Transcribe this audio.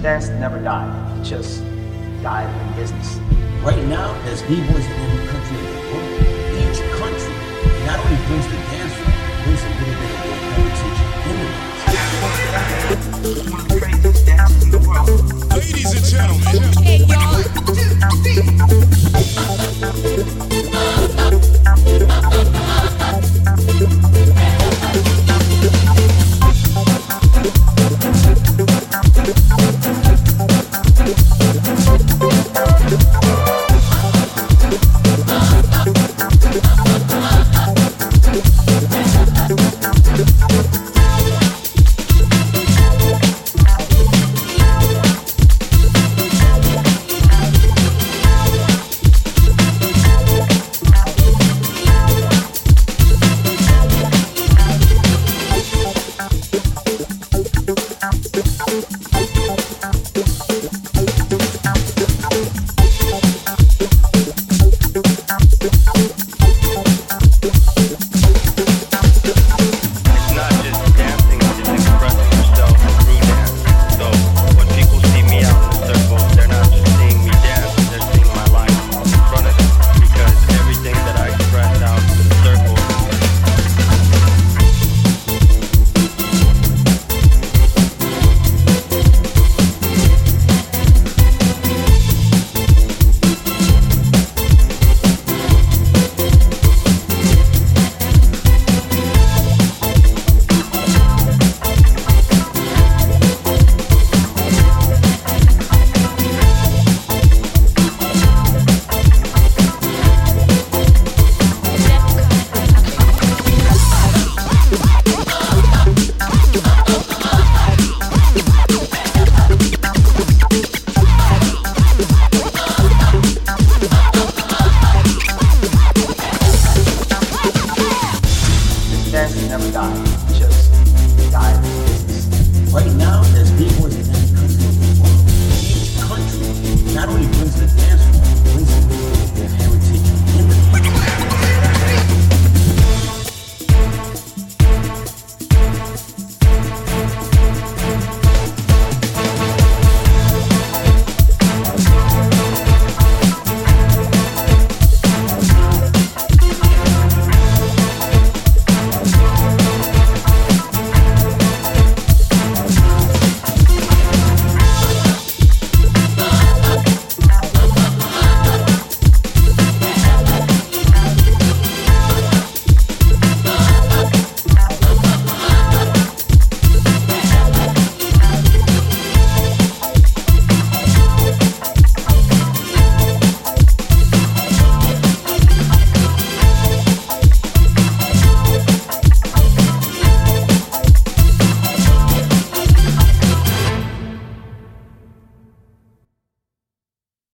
dance never died. It just died in business. Right now, there's B-boys in every country in the world. Each country not only brings the dance form, brings a little bit of their heritage in the dance.